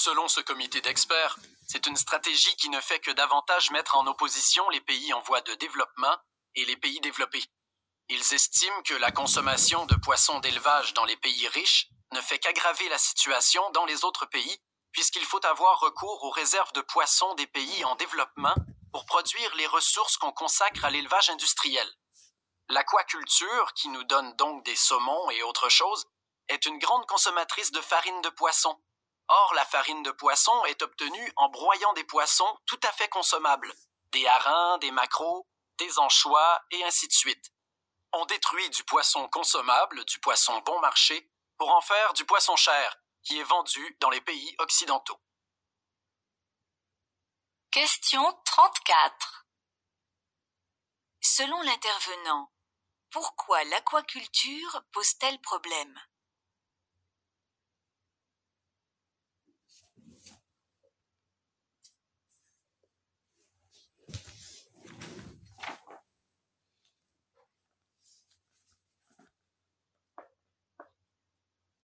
Selon ce comité d'experts, c'est une stratégie qui ne fait que davantage mettre en opposition les pays en voie de développement et les pays développés. Ils estiment que la consommation de poissons d'élevage dans les pays riches ne fait qu'aggraver la situation dans les autres pays, puisqu'il faut avoir recours aux réserves de poissons des pays en développement pour produire les ressources qu'on consacre à l'élevage industriel. L'aquaculture, qui nous donne donc des saumons et autres choses, est une grande consommatrice de farine de poisson. Or, la farine de poisson est obtenue en broyant des poissons tout à fait consommables, des harengs, des maquereaux, des anchois et ainsi de suite. On détruit du poisson consommable, du poisson bon marché, pour en faire du poisson cher, qui est vendu dans les pays occidentaux. Question 34. Selon l'intervenant, pourquoi l'aquaculture pose-t-elle problème ?